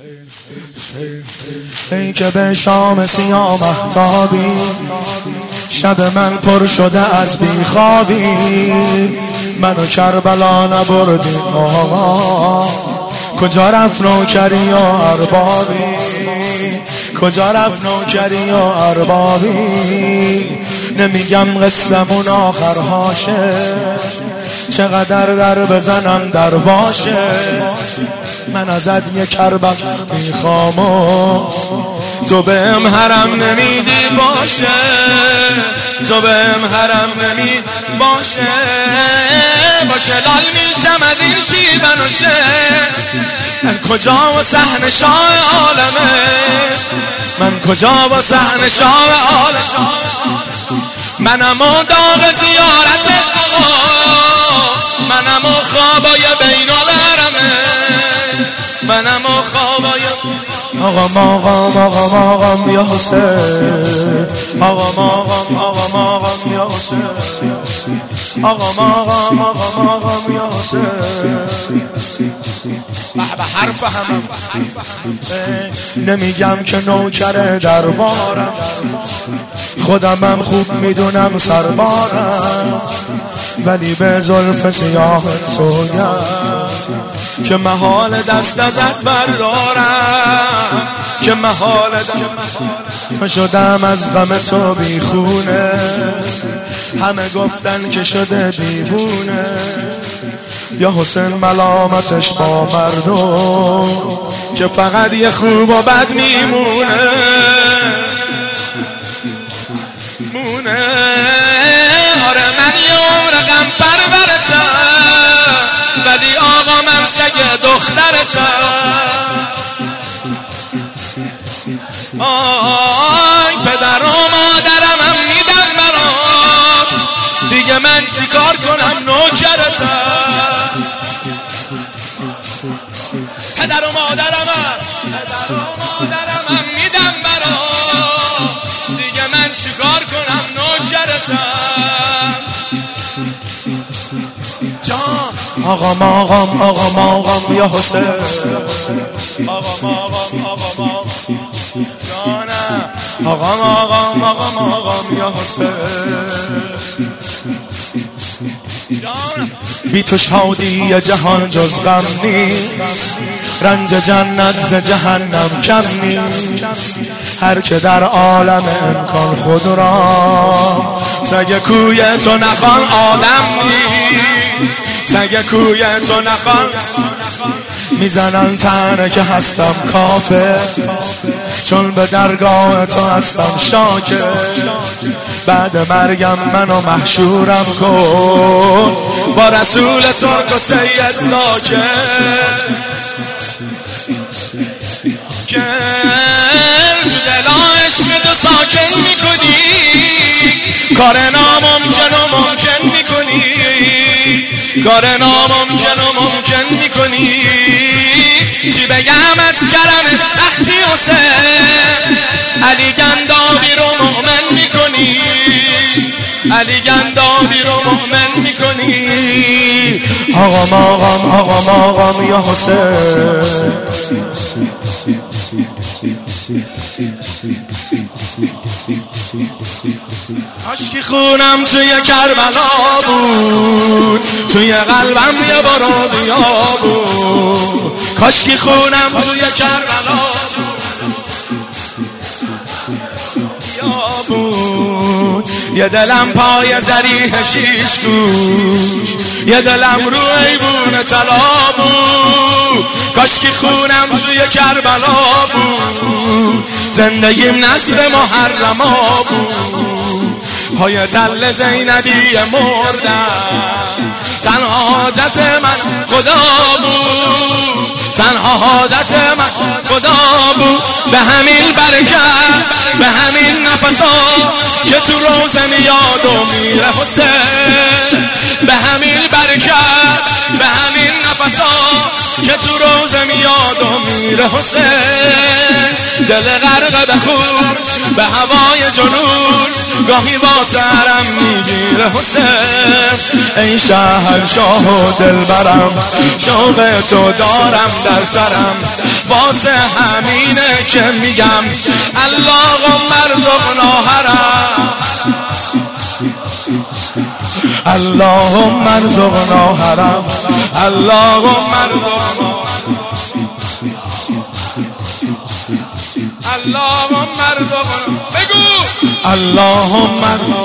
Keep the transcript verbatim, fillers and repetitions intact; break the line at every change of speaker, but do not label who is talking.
ای که به شام سیاه مهتابی شب من پر شده از بیخوابی، منو کربلا نبردی آقا، کجا رفت نوکری و اربابی، کجا رفت نوکری و اربابی. نمیگم قصمون آخرهاشه، چقدر در بزنم در باشه، من ازت یه کربم میخوام و تو بهم حرم نمیدی باشه، تو بهم حرم نمی باشه. باشه لال میشم از این شیبن و شه، من کجا و صحن شاه عالمه، من کجا و صحن شاه عالمه. منم و داغ زیارت آقا، منم و خوابای بین الحرمه، منم و خوابای آقا ماغم آقا ماغم یا حسین، آقا ماغم آقا ماغم یا حسین، آقا ماغم آقا ماغم یا حسین. به به حرف همم نمیگم که نوکر دربارم، خودمم خوب میدونم سربارم، ولی به زلف سیاهت سوگم که محال دست ازت بردارم، که محال دست شدم از غم تو بیخونه، همه گفتن که شده دیوونه. یا حسین ملامتش با مردم که فقط یه خوب و بد میمونه مونه. آره من یه عمر غم پرورتم، ولی آقا من سگ دخترتم. آی پدر و مادرم هم میدم برات، دیگه من چیکار کنم نوکرتم. پدر و مادرم هم پدر و مادرم هم میدم برات، دیگه من چیکار کنم نوکرتم. جان آقا ماغم آقا ماغم یا حسین، آقا ماغم آقا ماغم جانم، آقا ماغم آقا ماغم یا حسین. بی تو شادی جهان جز غم نیست، رنج جنت ز جهنم کم نیست. هر که در عالم امکان خود را سگ کوی تو نخوان آدم نیست، سگ کوی تو نخوان میزنن تنه که هستم کافر، چون به درگاه تو هستم شاکر. بعد مرگم منو محشورم کن با رسول ترک و سید زاکر، که تو دل عشق تو ساکن میکنی، کار ناممکن و ممکن میکنی، کار ناممکن و ممکن میکنی. چی بگم از کرم وقتی حسین، علی گندابی رو مؤمن میکنی، علی گندابی رو مؤمن میکنی. آقا ماغم آقا ماغم یا حسین، کاشکی خونم توی کربلا بود، توی قلبم یه بارو بیا بود. کاشکی خونم توی کربلا بود، یه دلم پای زریح شیش گوش، یه دلم رو ایوون طلا بود. کاشکی خونم توی کربلا بود، زندگیم نصر محرما بود. پای تل زینبی مردم، تنها حاجت من خدا بود، تنها حاجت من خدا بود. به همین برکت به همین نفسا که تو روزه میاد و میره حسین، به همین برکت به همین نفسا که تو روزه میاد و میره حسین، دل غرق به خون به هوای جنون، گاهی با سرم میگیره حسین. ای شهنشاه و دلبرم، شوق تو دارم در سرم، واسه همینه که میگم اللهم ارزقنا حرم، اللهم ارزقنا حرم، اللهم ارزقنا، اللهم ارزقنا، بگو اللهم ارزقنا